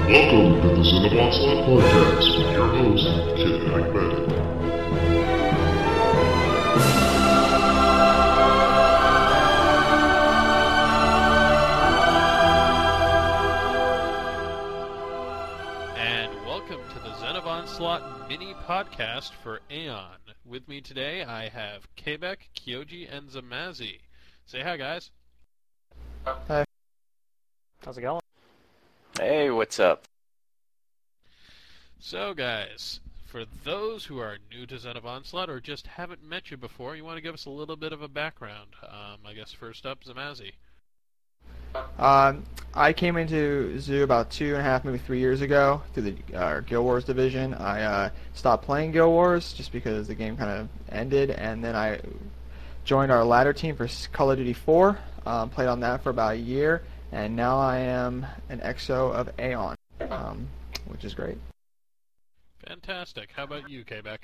Welcome to the Cinnabon Slot Podcast with your host, Kid Bennett. And welcome to the Xenobon Slot mini podcast for Aeon. With me today, I have Quebec, Kyoji, and Zamazi. Say hi, guys. Hi. How's it going? Hey, what's up? So, guys, for those who are new to Xenobon Slot or just haven't met you before, you want to give us a little bit of a background. I guess first up, Zamazi. I came into Zoo about 2.5, maybe 3 years ago through the Guild Wars division. I stopped playing Guild Wars just because the game kind of ended, and then I joined our ladder team for Call of Duty 4, played on that for about a year, and now I am an EXO of Aeon, which is great. Fantastic. How about you, Quebec?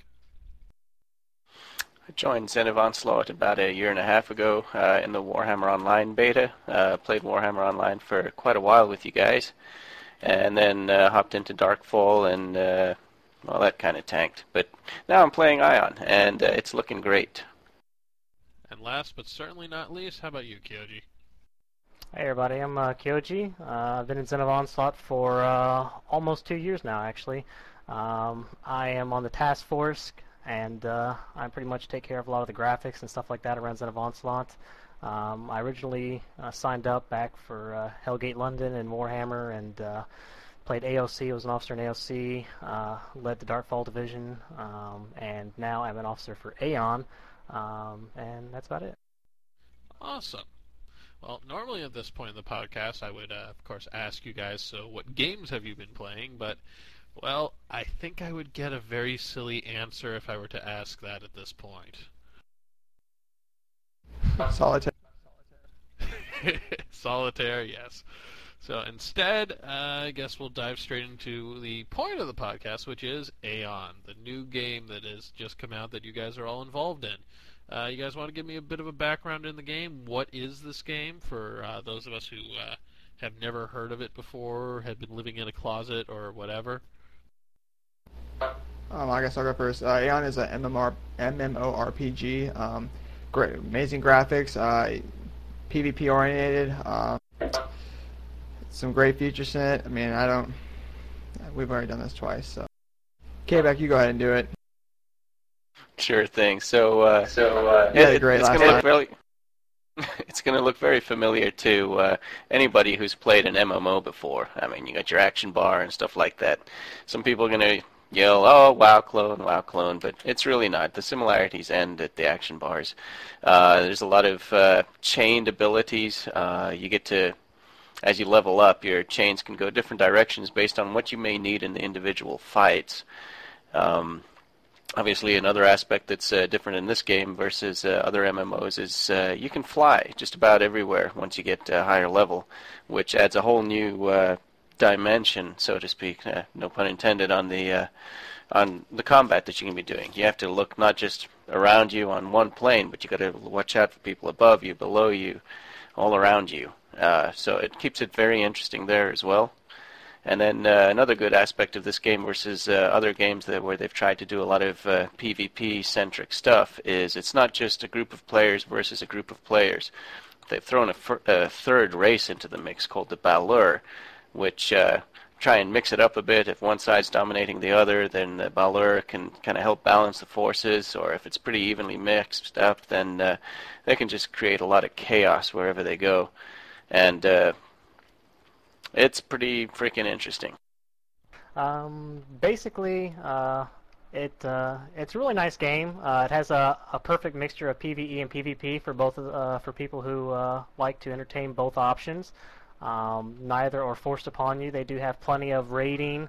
I joined Xenobon Slot about a year and a half ago in the Warhammer Online beta. Played Warhammer Online for quite a while with you guys, and then hopped into Darkfall, and well, that kind of tanked. But now I'm playing Ion, and it's looking great. And last but certainly not least, how about you, Kyoji? Hey everybody, I'm Kyoji. I've been in Xenobon Slot for almost 2 years now, actually. I am on the task force, and I pretty much take care of a lot of the graphics and stuff like that around Xenobon Slot. I originally signed up back for Hellgate London and Warhammer, and played AOC. I was an officer in AOC, led the Darkfall division, and now I'm an officer for Aeon, and that's about it. Awesome. Well, normally at this point in the podcast, I would, of course, ask you guys, so what games have you been playing? But, well, I think I would get a very silly answer if I were to ask that at this point. Solitaire. Solitaire, yes. So instead, I guess we'll dive straight into the point of the podcast, which is Aeon, the new game that has just come out that you guys are all involved in. You guys want to give me a bit of a background in the game? What is this game for those of us who have never heard of it before, have been living in a closet or whatever? I guess I'll go first. Aeon is a MMORPG. Great, amazing graphics, PvP oriented. Some great features in it. I mean, we've already done this twice, so. Quebec, you go ahead and do it. Sure thing. So Great it's last going to time. look very, it's going to look very familiar to anybody who's played an MMO before. I mean, you got your action bar and stuff like that. Some people are going to yell, "Oh, WoW clone," but it's really not. The similarities end at the action bars. There's a lot of chained abilities. You get to, as you level up, your chains can go different directions based on what you may need in the individual fights. Obviously, another aspect that's different in this game versus other MMOs is you can fly just about everywhere once you get to a higher level, which adds a whole new dimension, so to speak, no pun intended, on the combat that you can be doing. You have to look not just around you on one plane, but you got to watch out for people above you, below you, all around you. So it keeps it very interesting there as well. And then another good aspect of this game versus other games where they've tried to do a lot of PvP-centric stuff is it's not just a group of players versus a group of players. They've thrown a third race into the mix called the Balur, which try and mix it up a bit. If one side's dominating the other, then the Balur can kind of help balance the forces, or if it's pretty evenly mixed up, then they can just create a lot of chaos wherever they go. And it's pretty freaking interesting. Basically, it's a really nice game. It has a perfect mixture of PvE and PvP for both for people who like to entertain both options. Neither are forced upon you. They do have plenty of raiding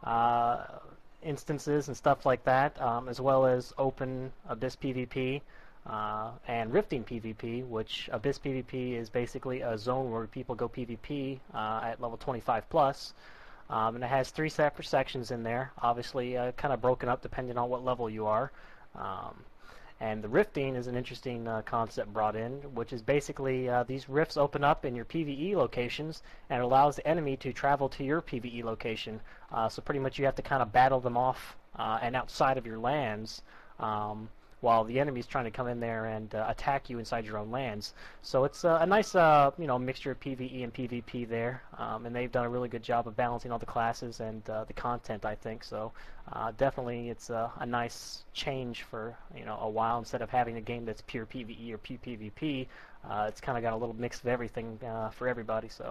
instances and stuff like that, as well as open Abyss PvP. And Rifting PvP, which Abyss PvP is basically a zone where people go PvP at level 25 plus, and it has 3 separate sections in there, obviously kind of broken up depending on what level you are. And the rifting is an interesting concept brought in, which is basically these rifts open up in your PvE locations and it allows the enemy to travel to your PvE location. So pretty much you have to kind of battle them off and outside of your lands, while the enemy's trying to come in there and attack you inside your own lands. So it's a nice mixture of PvE and PvP there, and they've done a really good job of balancing all the classes and the content, I think. So definitely it's a nice change for a while. Instead of having a game that's pure PvE or pure PvP, it's kind of got a little mix of everything for everybody. So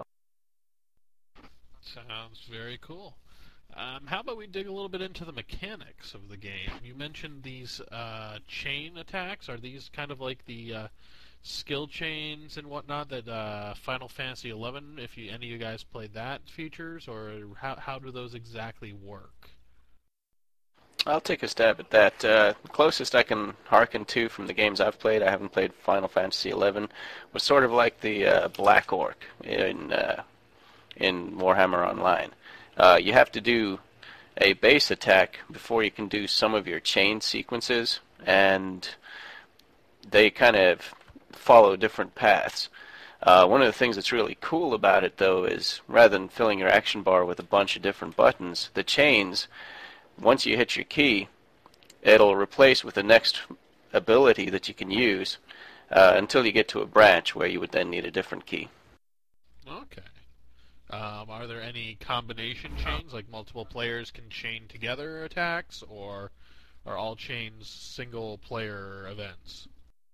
sounds very cool. How about we dig a little bit into the mechanics of the game? You mentioned these chain attacks. Are these kind of like the skill chains and whatnot that Final Fantasy XI, if any of you guys played that, features? Or how do those exactly work? I'll take a stab at that. The closest I can hearken to from the games I've played, I haven't played Final Fantasy XI, was sort of like the Black Orc in Warhammer Online. You have to do a base attack before you can do some of your chain sequences, and they kind of follow different paths. One of the things that's really cool about it, though, is rather than filling your action bar with a bunch of different buttons, the chains, once you hit your key, it'll replace with the next ability that you can use until you get to a branch where you would then need a different key. Okay. Are there any combination chains, like multiple players can chain together attacks, or are all chains single-player events?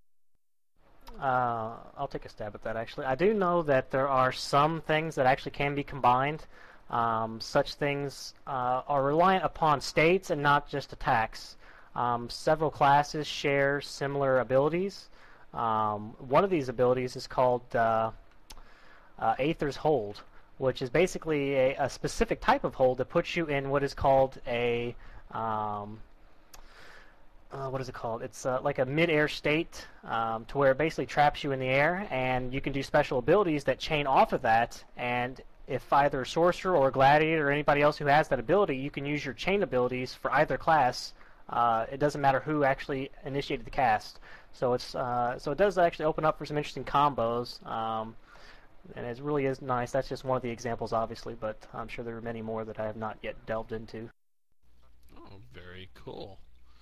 I'll take a stab at that, actually. I do know that there are some things that actually can be combined. Such things are reliant upon states and not just attacks. Several classes share similar abilities. One of these abilities is called Aether's Hold, which is basically a specific type of hold that puts you in what is called a what is it called? It's like a mid-air state, to where it basically traps you in the air, and you can do special abilities that chain off of that. And if either a sorcerer or a gladiator or anybody else who has that ability, you can use your chain abilities for either class. It doesn't matter who actually initiated the cast. So it's so it does actually open up for some interesting combos. And it really is nice. That's just one of the examples, obviously, but I'm sure there are many more that I have not yet delved into. Oh, very cool.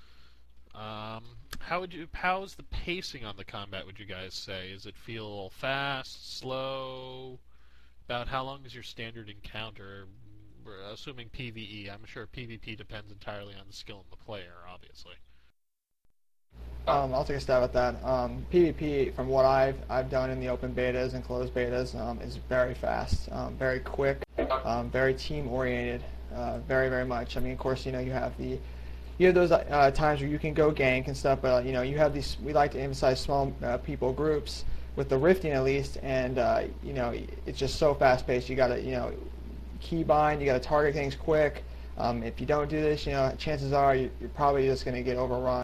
How's the pacing on the combat, would you guys say? Does it feel fast, slow? About how long is your standard encounter? Assuming PvE. I'm sure PvP depends entirely on the skill of the player, obviously. I'll take a stab at that. PvP, from what I've done in the open betas and closed betas, is very fast, very quick, very team-oriented, very, very much. I mean, of course, you have those times where you can go gank and stuff, but you have these. We like to emphasize small people groups with the rifting at least, and it's just so fast-paced. You got to keybind, you got to target things quick. If you don't do this, chances are you're probably just going to get overrun.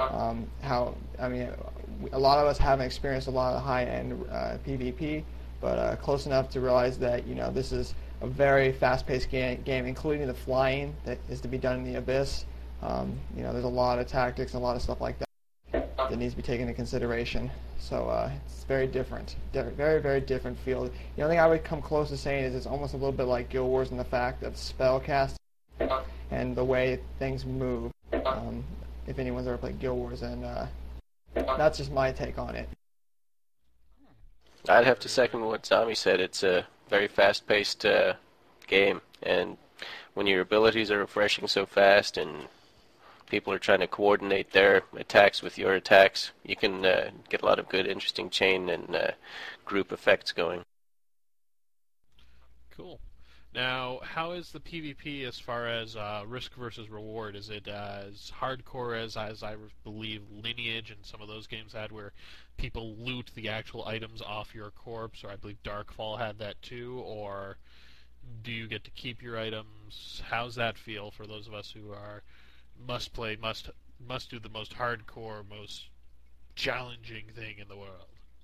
A lot of us haven't experienced a lot of high-end PvP, but close enough to realize that this is a very fast-paced game, including the flying that is to be done in the Abyss. There's a lot of tactics and a lot of stuff like that needs to be taken into consideration. So it's very different, very, very different field. The only thing I would come close to saying is it's almost a little bit like Guild Wars in the fact of spell casting and the way things move. If anyone's ever played Guild Wars, and that's just my take on it. I'd have to second what Zami said. It's a very fast-paced game, and when your abilities are refreshing so fast and people are trying to coordinate their attacks with your attacks, you can get a lot of good, interesting chain and group effects going. Cool. Now, how is the PvP as far as risk versus reward? Is it as hardcore as I believe Lineage and some of those games had, where people loot the actual items off your corpse, or I believe Darkfall had that too, or do you get to keep your items? How's that feel for those of us who are must do the most hardcore, most challenging thing in the world?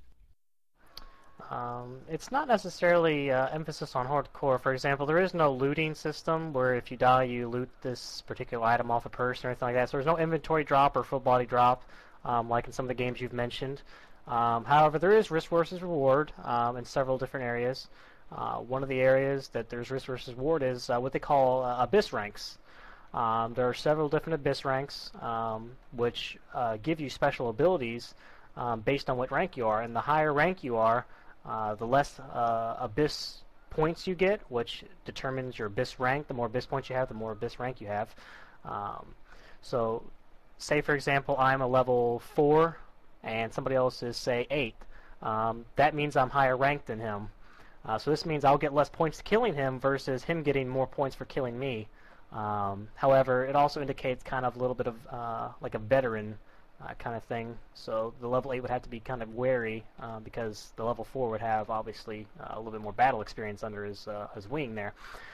It's not necessarily emphasis on hardcore. For example, there is no looting system where if you die you loot this particular item off a person or anything like that. So there's no inventory drop or full body drop. like in some of the games you've mentioned. However, there is risk versus reward in several different areas. One of the areas that there's risk versus reward is what they call abyss ranks. There are several different abyss ranks which give you special abilities based on what rank you are. And the higher rank you are, the less abyss points you get, which determines your abyss rank. The more abyss points you have, the more abyss rank you have. So, say for example, I'm a level 4 and somebody else is, say, 8. That means I'm higher ranked than him. So this means I'll get less points killing him versus him getting more points for killing me. However, it also indicates kind of a little bit of like a veteran kind of thing. So the level 8 would have to be kind of wary because the level 4 would have obviously a little bit more battle experience under his wing there.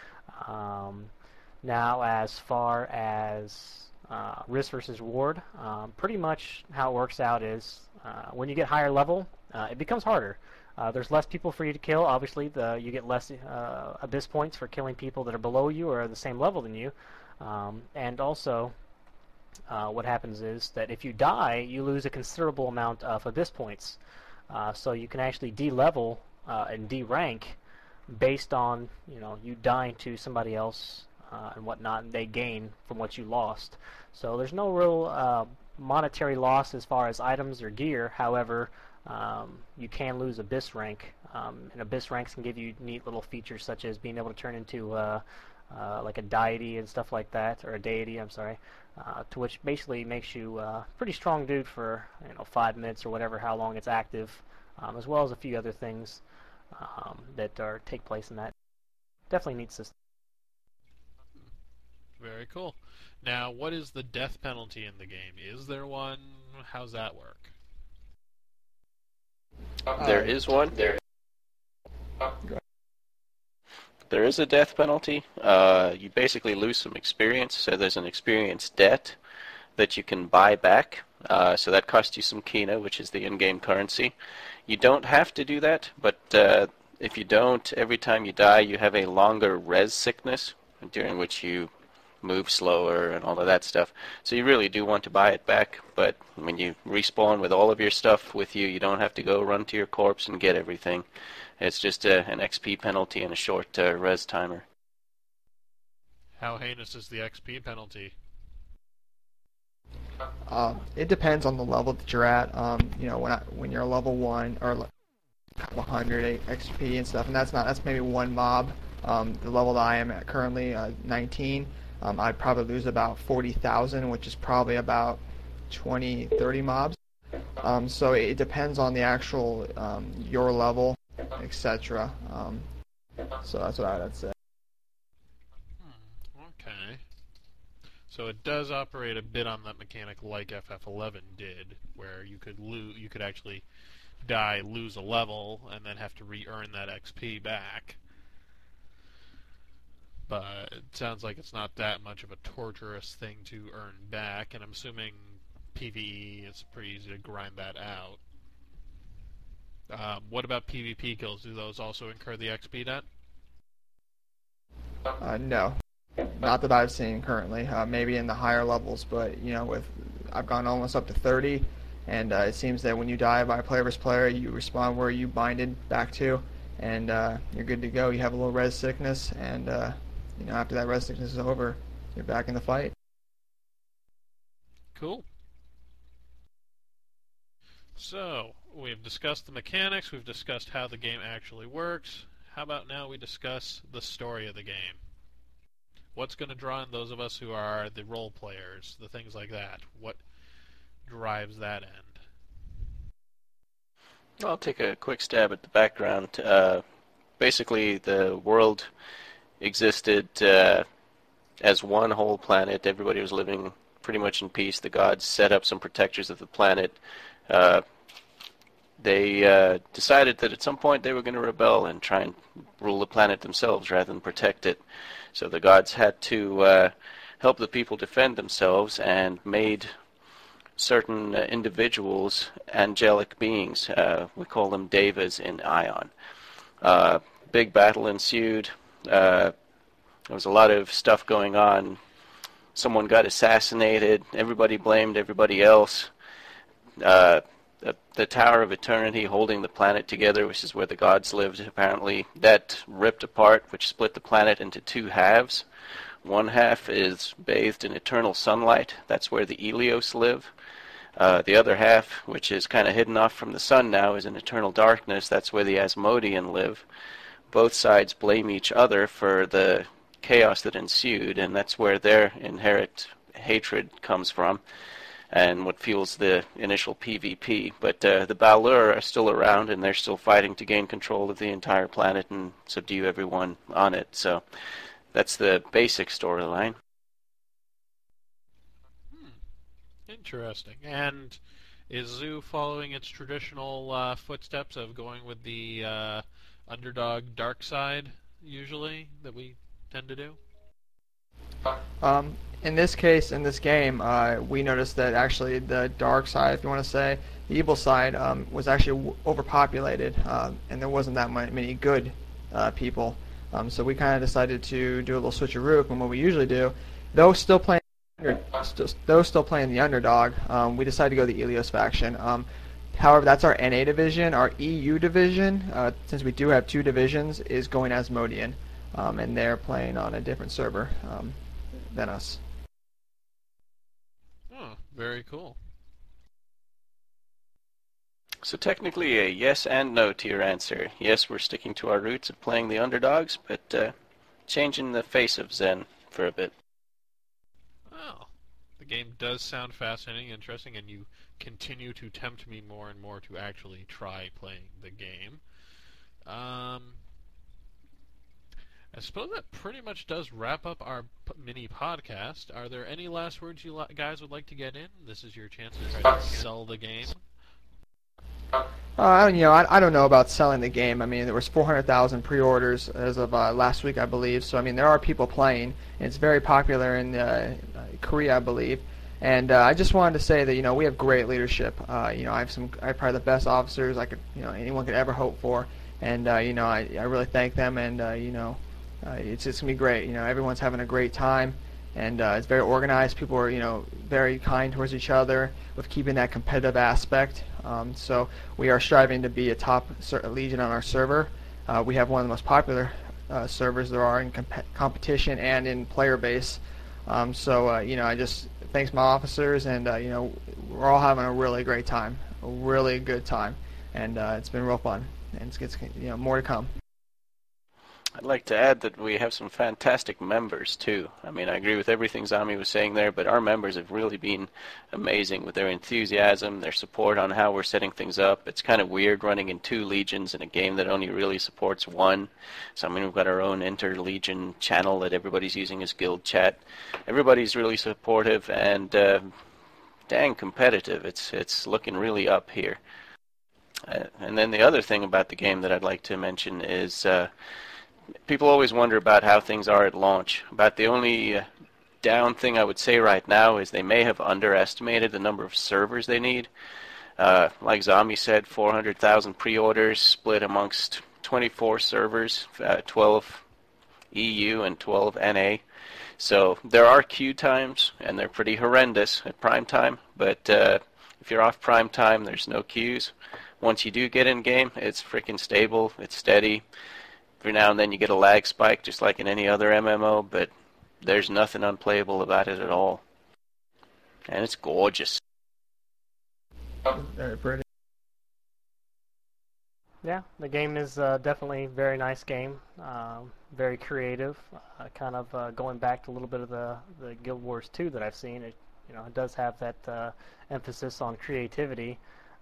Now, as far as risk versus reward, pretty much how it works out is when you get higher level, it becomes harder. There's less people for you to kill. Obviously, you get less abyss points for killing people that are below you or the same level than you. And also, what happens is that if you die, you lose a considerable amount of abyss points. So you can actually de-level and de-rank based on you dying to somebody else and whatnot, and they gain from what you lost. So there's no real monetary loss as far as items or gear. However, you can lose abyss rank, and abyss ranks can give you neat little features such as being able to turn into like a deity and stuff like that, or a deity, I'm sorry, to which basically makes you a pretty strong dude for 5 minutes or whatever, how long it's active, as well as a few other things that take place in that. Definitely neat system. Very cool. Now, what is the death penalty in the game? Is there one? How's that work? There is one. There is a death penalty. You basically lose some experience, so there's an experience debt that you can buy back. So that costs you some Kina, which is the in-game currency. You don't have to do that, but if you don't, every time you die, you have a longer res sickness, during which you move slower and all of that stuff. So you really do want to buy it back, but when you respawn with all of your stuff with you, you don't have to go run to your corpse and get everything. It's just an XP penalty and a short res timer. How heinous is the XP penalty? It depends on the level that you're at. When you're level 1 or a couple 100 XP and stuff, and that's maybe one mob. The level that I am at currently, 19. I'd probably lose about 40,000, which is probably about 20, 30 mobs. So it depends on the actual your level, etc. So that's what I'd say. Okay. So it does operate a bit on that mechanic like FF11 did, where you could actually die, lose a level, and then have to re-earn that XP back. But it sounds like it's not that much of a torturous thing to earn back, and I'm assuming PvE, it's pretty easy to grind that out. What about PvP kills? Do those also incur the XP debt? No, not that I've seen currently. Maybe in the higher levels, but I've gone almost up to 30, and it seems that when you die by player versus player, you respawn where you binded back to, and you're good to go. You have a little res sickness, and after that res sickness is over, you're back in the fight. Cool. So, we've discussed the mechanics, we've discussed how the game actually works. How about now we discuss the story of the game? What's going to draw in those of us who are the role players, the things like that? What drives that end? I'll take a quick stab at the background. Basically, the world existed as one whole planet. Everybody was living pretty much in peace. The gods set up some protectors of the planet. They decided that at some point they were going to rebel and try and rule the planet themselves rather than protect it. So the gods had to help the people defend themselves and made certain individuals angelic beings. We call them devas in Ion. Big battle ensued. There was a lot of stuff going on. Someone got assassinated. Everybody blamed everybody else. the Tower of Eternity holding the planet together, which is where the gods lived, apparently, that ripped apart, which split the planet into two halves. One half is bathed in eternal sunlight. That's where the Elios live. The other half, which is kind of hidden off from the sun now, is in eternal darkness. That's where the Asmodean live. Both sides blame each other for the chaos that ensued, and that's where their inherent hatred comes from, and what fuels the initial PvP. But the Balur are still around, and they're still fighting to gain control of the entire planet and subdue everyone on it. So that's the basic storyline. Interesting. And is Zoo following its traditional footsteps of going with the underdog dark side, usually, that we tend to do? In this case, in this game, we noticed that actually the dark side, if you want to say, the evil side, was actually overpopulated, and there wasn't that many good people. So we kind of decided to do a little switcheroo from what we usually do. Though still playing the underdog, we decided to go the Elios faction. However, that's our NA division. Our EU division, since we do have two divisions, is going Asmodean, and they're playing on a different server than us. Oh, very cool. So technically a yes and no to your answer. Yes, we're sticking to our roots of playing the underdogs, but changing the face of Zen for a bit. Oh, the game does sound fascinating, interesting, and you continue to tempt me more and more to actually try playing the game. I suppose that pretty much does wrap up our mini podcast. Are there any last words you guys would like to get in? This is your chance to try to sell the game. I don't know about selling the game. I mean, there was 400,000 pre-orders as of last week, I believe. So, I mean, there are people playing, and it's very popular in Korea, I believe. And I just wanted to say that, we have great leadership. I have probably the best officers anyone could ever hope for. And, I really thank them, and, it's just going to be great. Everyone's having a great time, and it's very organized. People are, very kind towards each other with keeping that competitive aspect. So we are striving to be a top legion on our server. We have one of the most popular servers there are in competition and in player base. I just thanks my officers, and we're all having a really great time, a really good time, and it's been real fun, and it's more to come. I'd like to add that we have some fantastic members, too. I mean, I agree with everything Zami was saying there, but our members have really been amazing with their enthusiasm, their support on how we're setting things up. It's kind of weird running in two legions in a game that only really supports one. So, I mean, we've got our own inter-legion channel that everybody's using as guild chat. Everybody's really supportive and dang competitive. It's looking really up here. And then the other thing about the game that I'd like to mention is... people always wonder about how things are at launch. About the only down thing I would say right now is they may have underestimated the number of servers they need. Like Zami said, 400,000 pre-orders split amongst 24 servers, 12 EU and 12 NA. So there are queue times, and they're pretty horrendous at prime time. But if you're off prime time, there's no queues. Once you do get in game, it's freaking stable, it's steady. Every now and then you get a lag spike, just like in any other MMO, but there's nothing unplayable about it at all. And it's gorgeous. Very pretty. Yeah, the game is definitely a very nice game, very creative, kind of going back to a little bit of the Guild Wars 2 that I've seen. It does have that emphasis on creativity.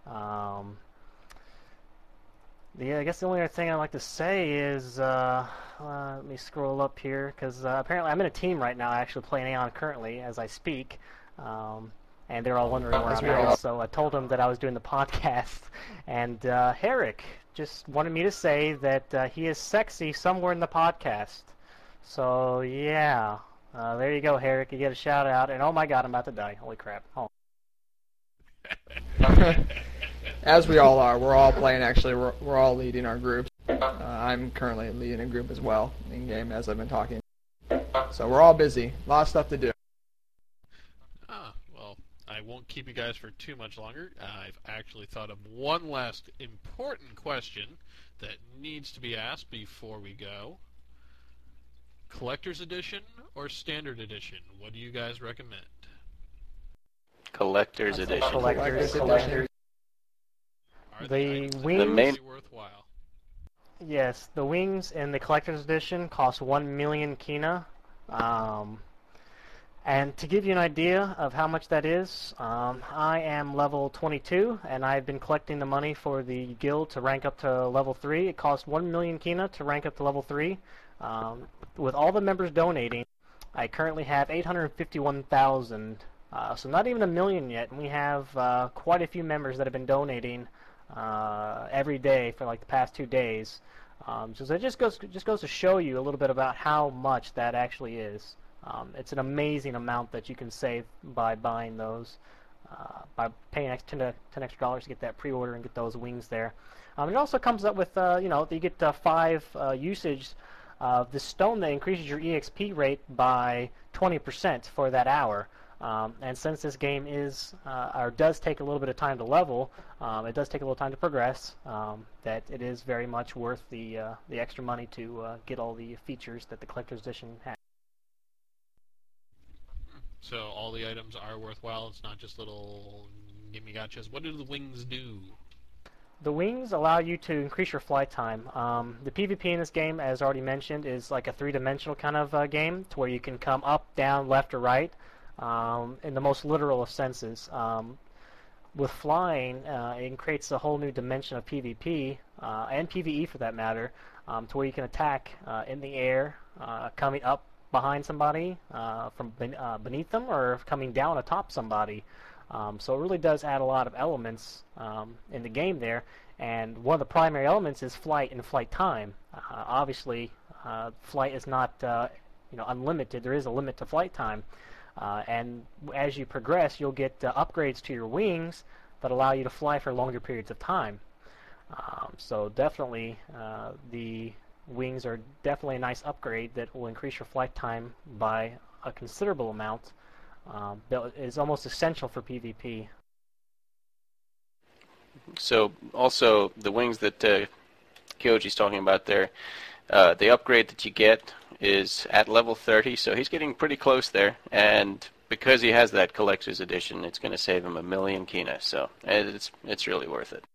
I guess the only other thing I'd like to say is, let me scroll up here, because apparently I'm in a team right now, actually playing Aeon currently as I speak, and they're all wondering where I'm at, so I told them that I was doing the podcast, and Herrick just wanted me to say that he is sexy somewhere in the podcast. So, yeah, there you go, Herrick, you get a shout out, and oh my god, I'm about to die, holy crap. Oh. As we all are. We're all playing, actually. We're all leading our groups. I'm currently leading a group as well in-game as I've been talking. So we're all busy. A lot of stuff to do. Well, I won't keep you guys for too much longer. I've actually thought of one last important question that needs to be asked before we go. Collector's Edition or Standard Edition? What do you guys recommend? Collector's Edition. Collector's Edition. Are The items wings- actually worthwhile? Yes, the wings in the collector's edition cost 1 million kina. And to give you an idea of how much that is, I am level 22, and I've been collecting the money for the guild to rank up to level 3. It costs 1 million kina to rank up to level 3. With all the members donating, I currently have 851,000. So not even a million yet, and we have quite a few members that have been donating every day for like the past 2 days. So that just goes to show you a little bit about how much that actually is. It's an amazing amount that you can save by buying those, by paying $10 extra to get that pre-order and get those wings there. It also comes up with, you get 5 usage of the stone that increases your EXP rate by 20% for that hour. And since this game is, or does take a little bit of time to level, it does take a little time to progress, that it is very much worth the extra money to get all the features that the Collector's Edition has. So all the items are worthwhile. It's not just little gimme gotchas. What do the wings do? The wings allow you to increase your flight time. The PvP in this game, as already mentioned, is like a 3-dimensional kind of game, to where you can come up, down, left, or right, in the most literal of senses. With flying, it creates a whole new dimension of PvP, and PvE for that matter, to where you can attack in the air, coming up behind somebody, from beneath them, or coming down atop somebody. So it really does add a lot of elements in the game there, and one of the primary elements is flight and flight time. Obviously, flight is not unlimited. There is a limit to flight time, and as you progress, you'll get upgrades to your wings that allow you to fly for longer periods of time. So definitely, the wings are definitely a nice upgrade that will increase your flight time by a considerable amount. That is almost essential for PvP. So also the wings that Kyoji's talking about there, the upgrade that you get is at level 30, so he's getting pretty close there, and because he has that collector's edition, it's going to save him 1 million kina, so it's really worth it.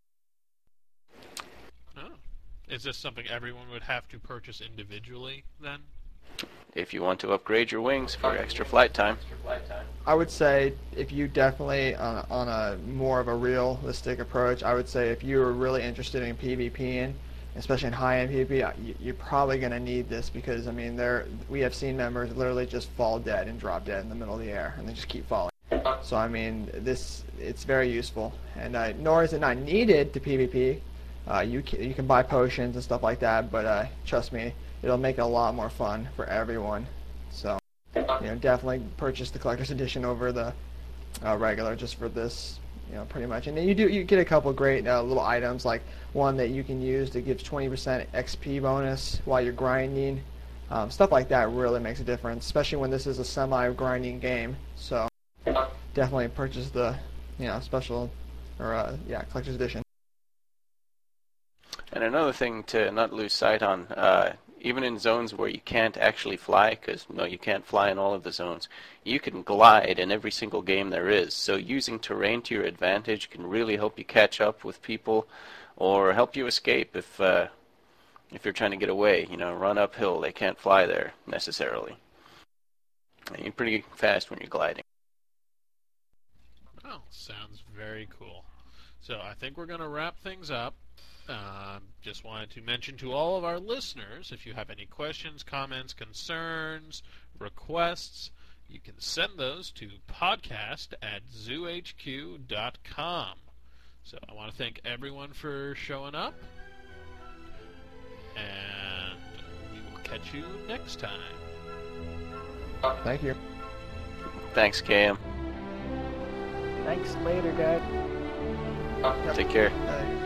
Oh. Is this something everyone would have to purchase individually then? If you want to upgrade your wings for extra flight time. I would say if you definitely, on a more of a realistic approach, I would say if you're really interested in PvPing, especially in high-end PvP, you're probably going to need this, because, I mean, we have seen members literally just fall dead and drop dead in the middle of the air, and they just keep falling. So, I mean, it's very useful. And nor is it not needed to PvP. You can buy potions and stuff like that, but trust me, it'll make it a lot more fun for everyone. So, definitely purchase the Collector's Edition over the regular, just for this, pretty much. And you get a couple great little items, like one that you can use that gives 20% XP bonus while you're grinding. Stuff like that really makes a difference, especially when this is a semi-grinding game. So, definitely purchase the, special, or Collector's Edition. And another thing to not lose sight on, even in zones where you can't actually fly, because you can't fly in all of the zones, you can glide in every single game there is. So using terrain to your advantage can really help you catch up with people, or help you escape if you're trying to get away. Run uphill, they can't fly there necessarily. And you're pretty fast when you're gliding. Oh, sounds very cool. So I think we're going to wrap things up. Just wanted to mention to all of our listeners, if you have any questions, comments, concerns, requests, you can send those to podcast@zoohq.com. So I want to thank everyone for showing up, and we will catch you next time. Thank you. Thanks, KM. Thanks, later, guys. Take care. Bye.